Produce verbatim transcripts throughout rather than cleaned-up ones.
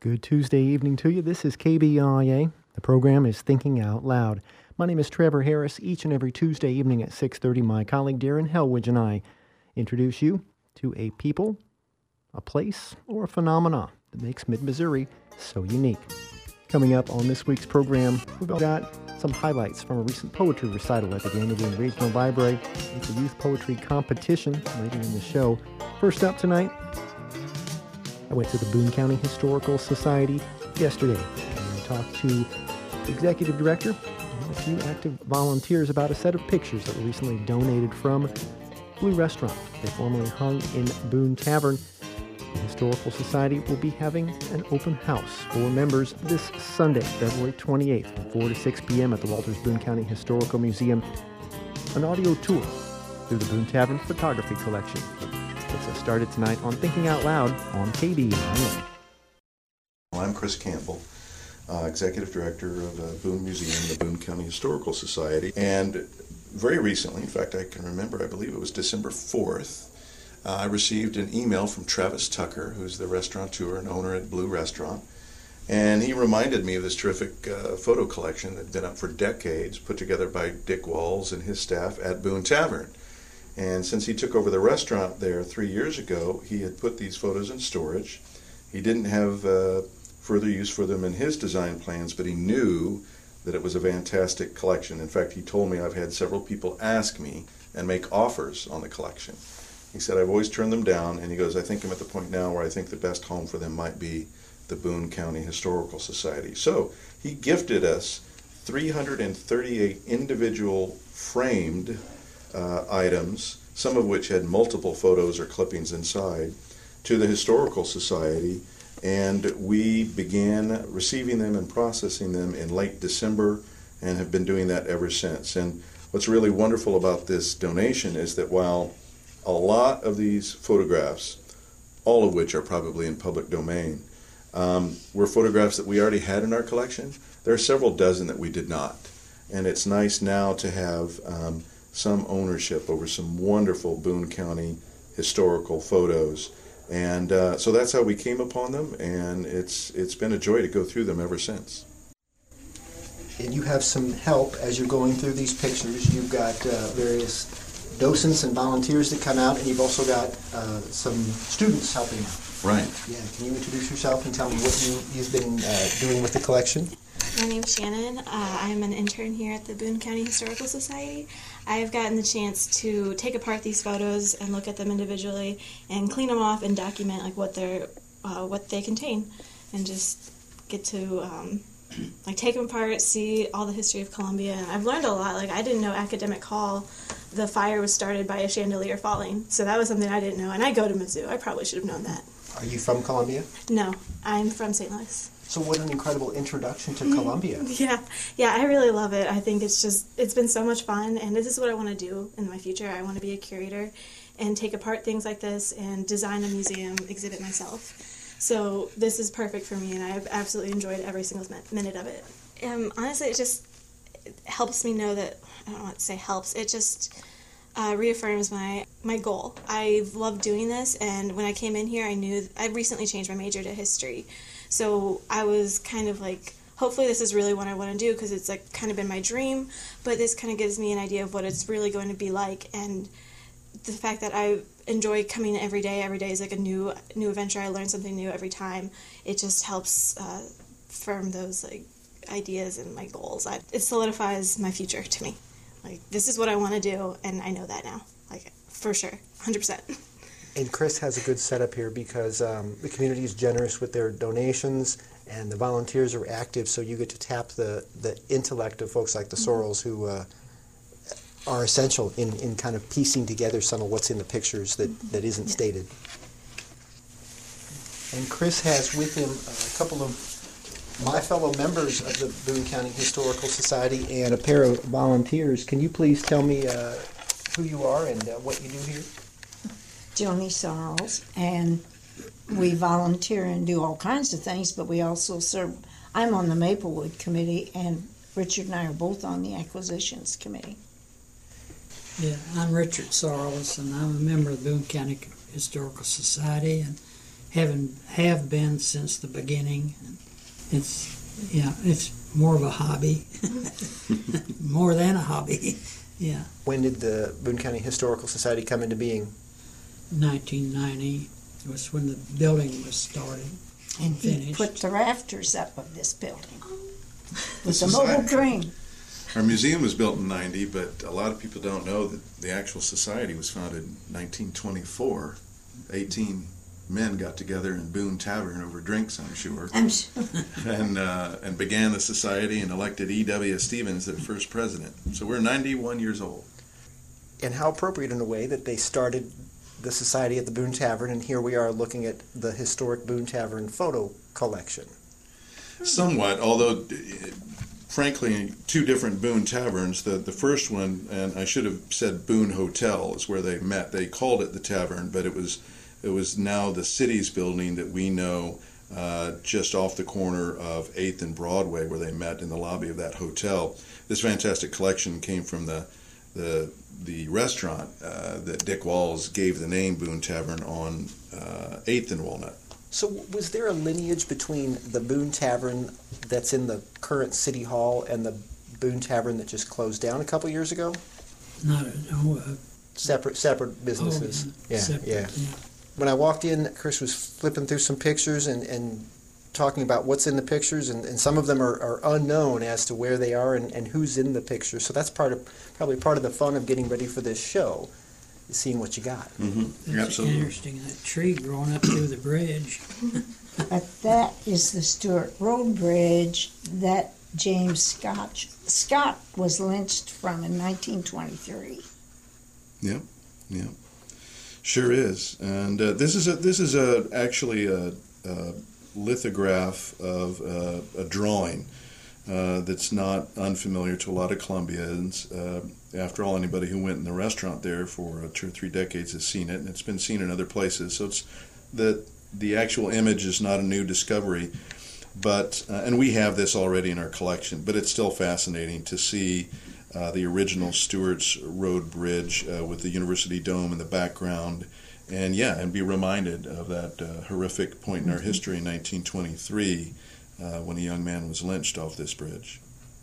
Good Tuesday evening to you. This is K B I A. The program is Thinking Out Loud. My name is Trevor Harris. Each and every Tuesday evening at six thirty, my colleague Darren Helwich and I introduce you to a people, a place, or a phenomena that makes Mid-Missouri so unique. Coming up on this week's program, we've got some highlights from a recent poetry recital at the Grenadine Regional Library. It's a youth poetry competition later in the show. First up tonight, I went to the Boone County Historical Society yesterday and talked to the executive director and a few active volunteers about a set of pictures that were recently donated from Blue Restaurant. They formerly hung in Boone Tavern. The Historical Society will be having an open house for members this Sunday, February twenty-eighth, from four to six p.m. at the Walters Boone County Historical Museum. An audio tour through the Boone Tavern photography collection. Gets us started tonight on Thinking Out Loud on K B I A. Well, I'm Chris Campbell, uh, Executive Director of the Boone Museum, the Boone County Historical Society. And very recently, in fact, I can remember, I believe it was December fourth, uh, I received an email from Travis Tucker, who's the restaurateur and owner at Blue Restaurant. And he reminded me of this terrific uh, photo collection that had been up for decades, put together by Dick Walls and his staff at Boone Tavern. And since he took over the restaurant there three years ago, he had put these photos in storage. He didn't have uh, further use for them in his design plans, but he knew that it was a fantastic collection. In fact, he told me I've had several people ask me and make offers on the collection. He said, I've always turned them down, and he goes, I think I'm at the point now where I think the best home for them might be the Boone County Historical Society. So he gifted us three hundred thirty-eight individual framed Uh, items, some of which had multiple photos or clippings inside, to the Historical Society, and we began receiving them and processing them in late December and have been doing that ever since. And what's really wonderful about this donation is that while a lot of these photographs, all of which are probably in public domain, um, were photographs that we already had in our collection, there are several dozen that we did not. And it's nice now to have um, some ownership over some wonderful Boone County historical photos, and uh, so that's how we came upon them, and it's it's been a joy to go through them ever since. And you have some help as you're going through these pictures. You've got uh, various docents and volunteers that come out, and you've also got uh, some students helping out. Right. Yeah. Can you introduce yourself and tell me what you, you've been uh, doing with the collection? My name's Shannon. Uh, I'm an intern here at the Boone County Historical Society. I've gotten the chance to take apart these photos and look at them individually and clean them off and document like what they're, uh, what they contain, and just get to um, like take them apart, see all the history of Columbia. And I've learned a lot. Like I didn't know Academic Hall, the fire was started by a chandelier falling, so that was something I didn't know. And I go to Mizzou. I probably should have known that. Are you from Columbia? No, I'm from Saint Louis. So what an incredible introduction to Columbia. Yeah, yeah, I really love it. I think it's just, it's been so much fun, and this is what I want to do in my future. I want to be a curator and take apart things like this and design a museum exhibit myself. So this is perfect for me, and I've absolutely enjoyed every single minute of it. Um, honestly, it just it helps me know that, I don't want to say helps, it just uh, reaffirms my, my goal. I've loved doing this, and when I came in here, I knew, I recently changed my major to history. So I was kind of like, hopefully this is really what I want to do, because it's like kind of been my dream, but this kind of gives me an idea of what it's really going to be like, and the fact that I enjoy coming in every day, every day is like a new new adventure, I learn something new every time, it just helps uh, firm those like ideas and my goals. I, it solidifies my future to me. Like, this is what I want to do, and I know that now, like, for sure, one hundred percent. And Chris has a good setup here because um, the community is generous with their donations, and the volunteers are active, so you get to tap the, the intellect of folks like the Sorrells, who uh, are essential in, in kind of piecing together some of what's in the pictures that, that isn't yeah. stated. And Chris has with him a couple of my fellow members of the Boone County Historical Society and a pair of volunteers. Can you please tell me uh, who you are and uh, what you do here? Joni Sarles, and we volunteer and do all kinds of things, but we also serve. I'm on the Maplewood Committee, and Richard and I are both on the Acquisitions Committee. Yeah, I'm Richard Sarles, and I'm a member of the Boone County Historical Society, and haven't have been since the beginning. It's yeah, it's more of a hobby, more than a hobby. Yeah. When did the Boone County Historical Society come into being? nineteen ninety was when the building was started. And he Finished. put the rafters up of this building with This a is mobile I- crane. Our museum was built in ninety, but a lot of people don't know that the actual society was founded in nineteen twenty-four. eighteen men got together in Boone Tavern over drinks, I'm sure, I'm sure. and uh, and began the society and elected E W Stevens their first president. So we're ninety-one years old. And how appropriate in a way that they started the society at the Boone Tavern, and here we are looking at the historic Boone Tavern photo collection. Somewhat, although uh, frankly, two different Boone Taverns. The the first one, and I should have said Boone Hotel, is where they met. They called it the Tavern, but it was it was now the city's building that we know, uh, just off the corner of eighth and Broadway, where they met in the lobby of that hotel. This fantastic collection came from the the the restaurant uh, that Dick Walls gave the name Boone Tavern on uh, eighth and Walnut. So was there a lineage between the Boone Tavern that's in the current City Hall and the Boone Tavern that just closed down a couple years ago? Not a, oh, uh, Separate separate businesses. oh, yeah, separate, yeah. When I walked in, Chris was flipping through some pictures and, and talking about what's in the pictures, and, and some of them are, are unknown as to where they are and, and who's in the picture. So that's part of probably part of the fun of getting ready for this show, is seeing what you got. Mm-hmm. It's Absolutely. interesting, that tree growing up through the bridge. But that is the Stewart Road Bridge that James Scott Scott was lynched from in nineteen twenty-three. Yep, yep, sure is. And uh, this is a this is a actually a, a lithograph of uh, a drawing uh, that's not unfamiliar to a lot of Columbians. Uh, after all, anybody who went in the restaurant there for uh, two or three decades has seen it, and it's been seen in other places. So it's the the actual image is not a new discovery, but uh, and we have this already in our collection. But it's still fascinating to see uh, the original Stewart's Road Bridge uh, with the University Dome in the background, and yeah, and be reminded of that uh, horrific point in our history in nineteen twenty-three uh, when a young man was lynched off this bridge.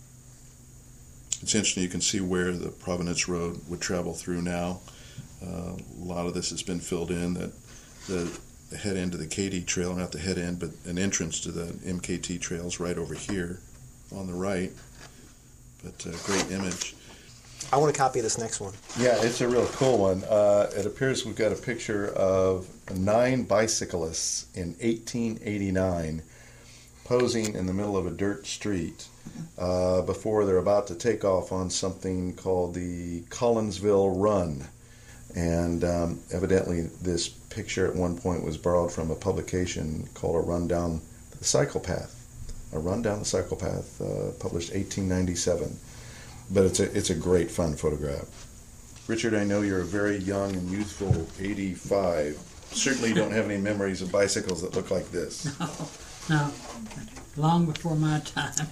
It's interesting. You can see where the Providence Road would travel through now. Uh, a lot of this has been filled in. That the the head end of the Katy Trail, not the head end, but an entrance to the M K T trails right over here on the right. But uh, great image. I want to copy this next one. Yeah, it's a real cool one. Uh, it appears we've got a picture of nine bicyclists in eighteen eighty-nine posing in the middle of a dirt street uh, before they're about to take off on something called the Collinsville Run. And um, evidently this picture at one point was borrowed from a publication called A Run Down the Cycle Path. A Run Down the Cycle Path, uh, published eighteen ninety-seven. But it's a, it's a great fun photograph. Richard, I know you're a very young and youthful eighty-five. Certainly you don't have any memories of bicycles that look like this. No, no, long before my time.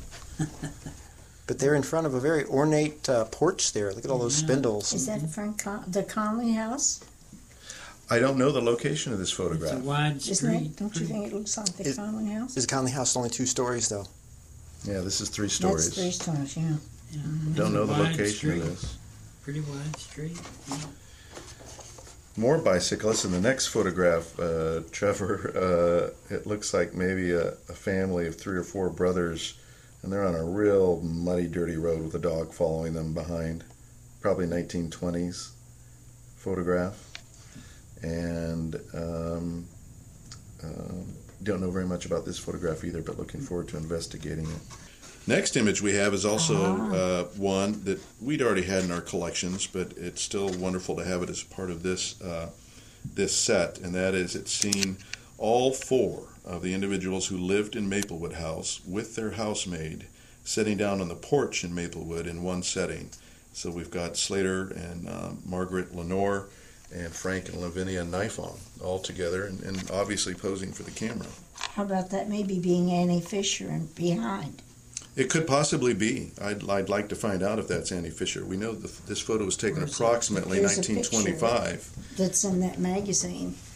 But they're in front of a very ornate uh, porch there. Look at all those Yeah. spindles. Is that from Con- the Conley House? I don't know the location of this It's a photograph. wide Isn't street. it? Don't you think it looks like the Is- Conley House? Is Conley House only two stories, though? Yeah, this is three stories. That's three stories, yeah. Yeah, Don't it's a know the wide location street, of this. Pretty wide street. Yeah. More bicyclists. In the next photograph, uh, Trevor, uh, it looks like maybe a, a family of three or four brothers, and they're on a real muddy, dirty road with a dog following them behind. Probably nineteen twenties photograph. And um, um, don't know very much about this photograph either, but looking forward to investigating it. Next image we have is also uh, one that we'd already had in our collections, but it's still wonderful to have it as part of this uh, this set, and that is it's seen all four of the individuals who lived in Maplewood House with their housemaid sitting down on the porch in Maplewood in one setting. So we've got Slater and um, Margaret Lenore and Frank and Lavinia Nifon all together and, and obviously posing for the camera. How about that maybe being Annie Fisher and behind? It could possibly be. I'd, I'd like to find out if that's Annie Fisher. We know that this photo was taken Where's that? approximately There's a nineteen twenty-five. That's in that magazine.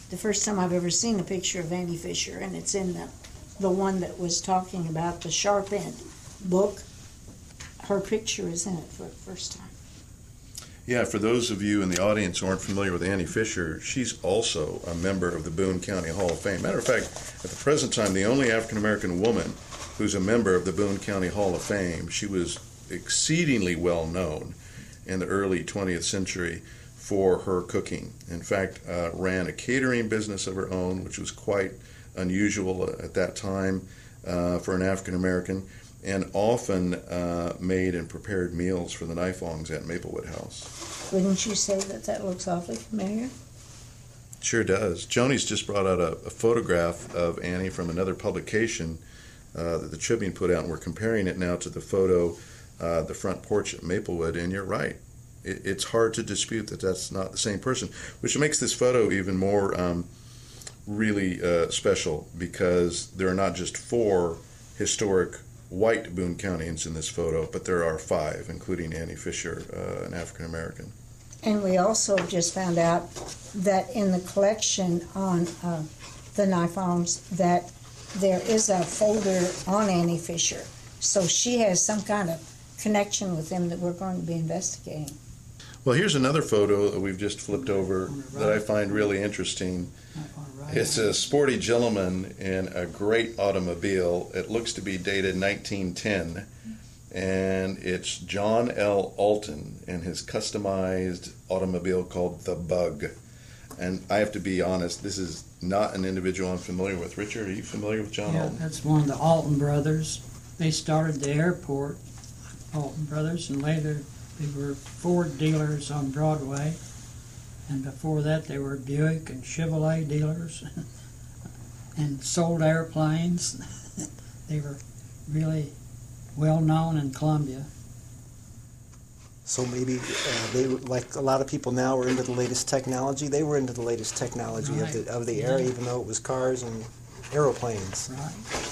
the first time I've ever seen a picture of Annie Fisher, and it's in the, the one that was talking about the Sharp End book. Her picture is in it for the first time. Yeah, for those of you in the audience who aren't familiar with Annie Fisher, she's also a member of the Boone County Hall of Fame. Matter of fact, at the present time, the only African-American woman who's a member of the Boone County Hall of Fame. She was exceedingly well known in the early twentieth century for her cooking. In fact, uh, ran a catering business of her own, which was quite unusual at that time uh, for an African-American, and often uh, made and prepared meals for the Niflongs at Maplewood House. Wouldn't you say that that looks awfully familiar? Sure does. Joni's just brought out a, a photograph of Annie from another publication uh, that the Tribune put out, and we're comparing it now to the photo, uh, the front porch at Maplewood, and you're right. It, it's hard to dispute that that's not the same person, which makes this photo even more um, really uh, special, because there are not just four historic white Boone Countians in this photo, but there are five, including Annie Fisher, uh, an African-American. And we also just found out that in the collection on uh, the Niflongs that there is a folder on Annie Fisher. So she has some kind of connection with them that we're going to be investigating. Well, here's another photo that we've just flipped over that I find really interesting. It's a sporty gentleman in a great automobile. It looks to be dated nineteen ten, and it's John L. Alton in his customized automobile called the Bug. And I have to be honest, this is not an individual I'm familiar with. Richard, are you familiar with John Yeah, Alton? that's one of the Alton brothers. They started the airport, Alton brothers, and later they were Ford dealers on Broadway. And before that, they were Buick and Chevrolet dealers and sold airplanes. They were really well known in Columbia. So maybe uh, they, were- like a lot of people now, are into the latest technology. They were into the latest technology of the of the era, even though it was cars and aeroplanes. Right.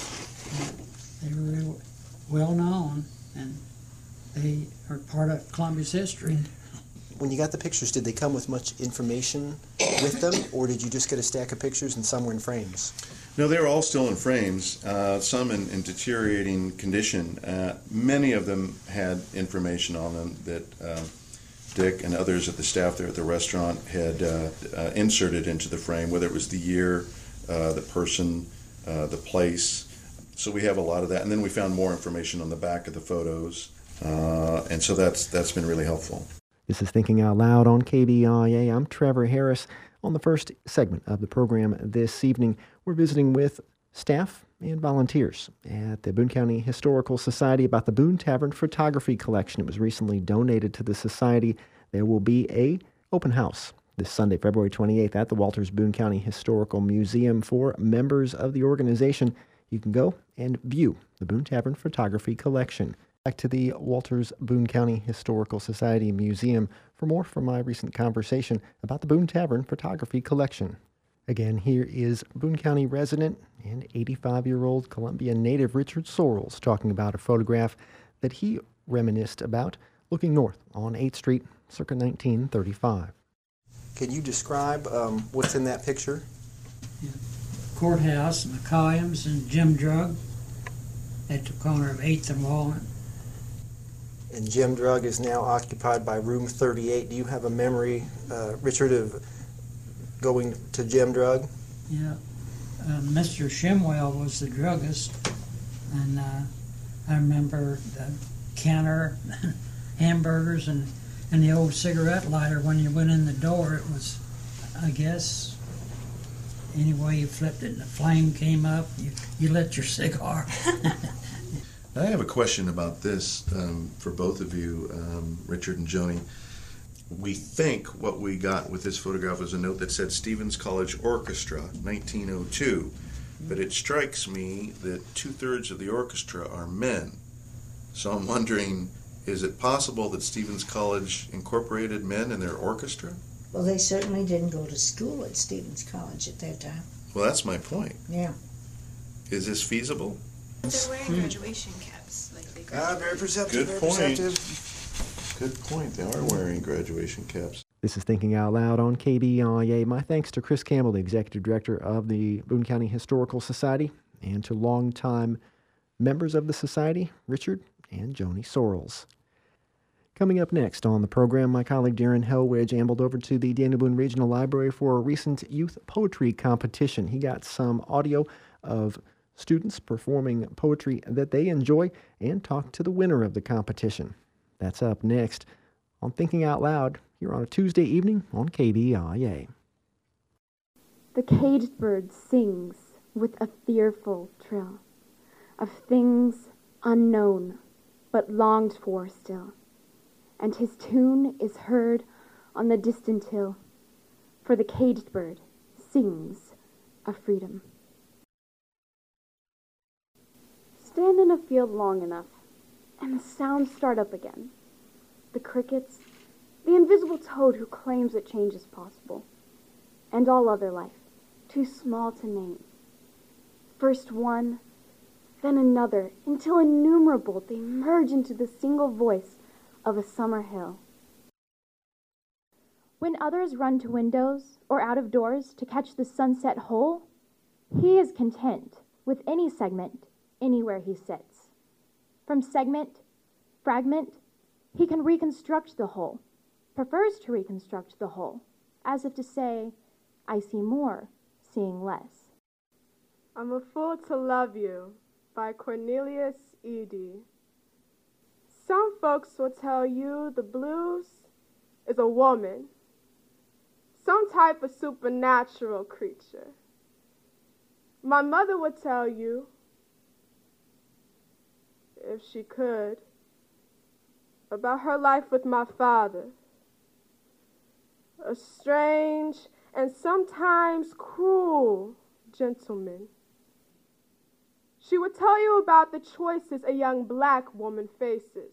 And they were real well known, and they are part of Columbia's history. When you got the pictures, did they come with much information with them, or did you just get a stack of pictures and some were in frames? No, they were all still in frames, uh, some in, in deteriorating condition. Uh, many of them had information on them that uh, Dick and others at the staff there at the restaurant had uh, uh, inserted into the frame, whether it was the year, uh, the person, uh, the place. So we have a lot of that. And then we found more information on the back of the photos. Uh, and so that's that's been really helpful. This is Thinking Out Loud on K B I A. I'm Trevor Harris. On the first segment of the program this evening, we're visiting with staff and volunteers at the Boone County Historical Society about the Boone Tavern Photography Collection. It was recently donated to the Society. There will be a open house this Sunday, February twenty-eighth, at the Walters Boone County Historical Museum for members of the organization. You can go and view the Boone Tavern Photography Collection. Back to the Walters Boone County Historical Society Museum for more from my recent conversation about the Boone Tavern Photography Collection. Again, here is Boone County resident and eighty-five-year-old Columbian native Richard Sorrells talking about a photograph that he reminisced about looking north on eighth Street circa nineteen thirty-five. Can you describe um, what's in that picture? Courthouse, McCollum's, and Jim Drug at the corner of eighth and Walnut. And Jim Drug is now occupied by room thirty-eight. Do you have a memory, uh, Richard, of going to Jim Drug? Yeah, uh, Mister Shimwell was the druggist, and uh, I remember the counter, hamburgers, and, and the old cigarette lighter. When you went in the door, it was, I guess, any way you flipped it, and the flame came up, you, you lit your cigar. I have a question about this um, for both of you, um, Richard and Joni. We think what we got with this photograph was a note that said Stevens College Orchestra, nineteen oh two. But it strikes me that two-thirds of the orchestra are men. So I'm wondering, is it possible that Stevens College incorporated men in their orchestra? Well, they certainly didn't go to school at Stevens College at that time. Well, that's my point. Yeah. Is this feasible? They're wearing graduation caps. Like they Ah, very perceptive. Good very point. perceptive. Good point. They are wearing graduation caps. This is Thinking Out Loud on K B I A. My thanks to Chris Campbell, the Executive Director of the Boone County Historical Society, and to longtime members of the Society, Richard and Joni Sorrells. Coming up next on the program, my colleague Darren Hellwidge ambled over to the Daniel Boone Regional Library for a recent youth poetry competition. He got some audio of students performing poetry that they enjoy and talked to the winner of the competition. That's up next on Thinking Out Loud here on a Tuesday evening on K B I A. The caged bird sings with a fearful trill of things unknown but longed for still, and his tune is heard on the distant hill, for the caged bird sings of freedom. Stand in a field long enough, and the sounds start up again. The crickets, the invisible toad who claims that change is possible, and all other life, too small to name. First one, then another, until innumerable they merge into the single voice of a summer hill. When others run to windows or out of doors to catch the sunset whole, he is content with any segment anywhere he sits. From segment, fragment, he can reconstruct the whole, prefers to reconstruct the whole, as if to say, I see more, seeing less. I'm a Fool to Love You by Cornelius Eady. Some folks will tell you the blues is a woman, some type of supernatural creature. My mother would tell you, if she could, about her life with my father, a strange and sometimes cruel gentleman. She would tell you about the choices a young black woman faces.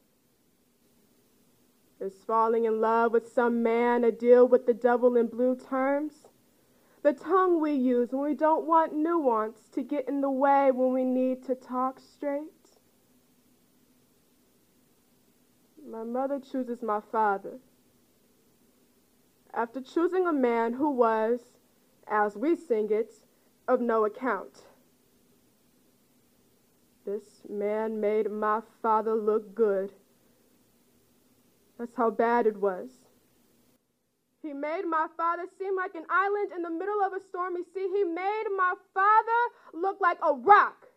Is falling in love with some man a deal with the devil in blue terms? The tongue we use when we don't want nuance to get in the way when we need to talk straight? My mother chooses my father. After choosing a man who was, as we sing it, of no account. This man made my father look good. That's how bad it was. He made my father seem like an island in the middle of a stormy sea. He made my father look like a rock.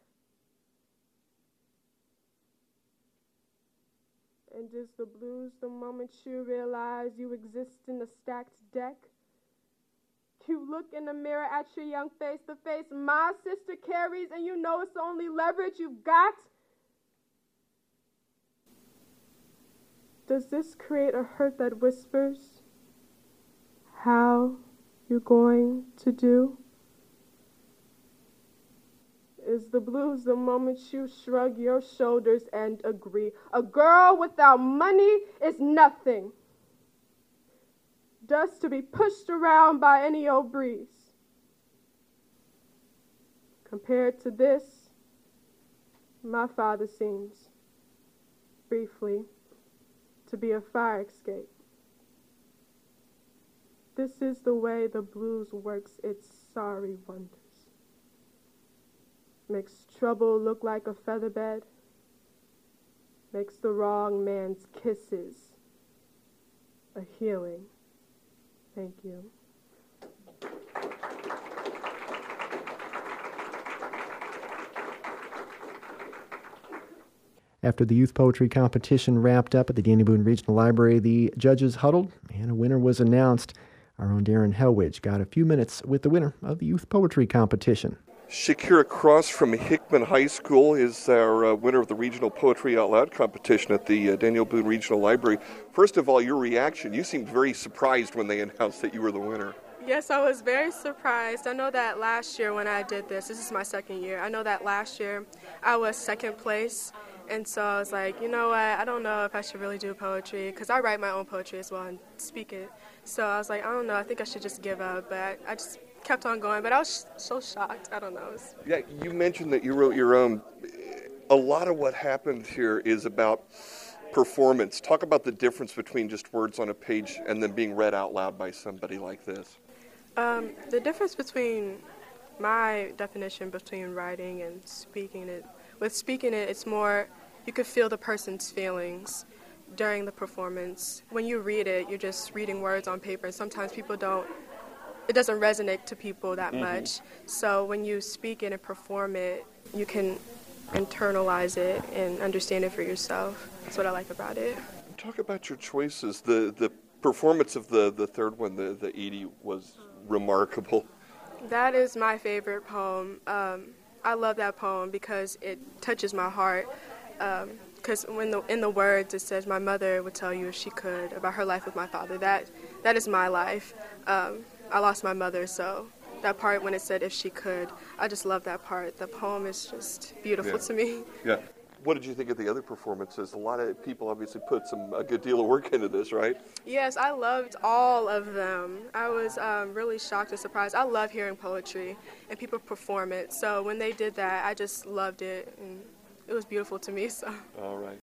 And is the blues the moment you realize you exist in a stacked deck? You look in the mirror at your young face, the face my sister carries, and you know it's the only leverage you've got? Does this create a hurt that whispers how you're going to do? Is the blues the moment you shrug your shoulders and agree? A girl without money is nothing. Dust to be pushed around by any old breeze. Compared to this, my father seems, briefly, to be a fire escape. This is the way the blues works its sorry wonders. Makes trouble look like a featherbed. Makes the wrong man's kisses a healing. Thank you. After the youth poetry competition wrapped up at the Daniel Boone Regional Library, the judges huddled and a winner was announced. Our own Darren Hellwidge got a few minutes with the winner of the youth poetry competition. Shakira Cross from Hickman High School is our uh, winner of the Regional Poetry Out Loud competition at the uh, Daniel Boone Regional Library. First of all, your reaction. You seemed very surprised when they announced that you were the winner. Yes, I was very surprised. I know that last year when I did this, this is my second year, I know that last year I was second place. And so I was like, you know what, I don't know if I should really do poetry, because I write my own poetry as well and speak it. So I was like, I don't know, I think I should just give up. But I, I just kept on going, but I was sh- so shocked. I don't know. Was... Yeah, you mentioned that you wrote your own. A lot of what happened here is about performance. Talk about the difference between just words on a page and then being read out loud by somebody like this. Um, the difference between my definition between writing and speaking it, with speaking it, it's more, you could feel the person's feelings during the performance. When you read it, you're just reading words on paper, and sometimes people don't, it doesn't resonate to people that mm-hmm. much. So when you speak it and perform it, you can internalize it and understand it for yourself. That's what I like about it. Talk about your choices. The the performance of the, the third one, the, the Edie, was remarkable. That is my favorite poem. Um, I love that poem because it touches my heart. Because um, when the, in the words it says, my mother would tell you if she could about her life with my father. That that is my life. Um, I lost my mother, so that part when it said if she could, I just love that part. The poem is just beautiful yeah. to me. Yeah. What did you think of the other performances? A lot of people obviously put some a good deal of work into this, right? Yes, I loved all of them. I was um, really shocked and surprised. I love hearing poetry and people perform it. So when they did that, I just loved it, and it was beautiful to me. So. All right.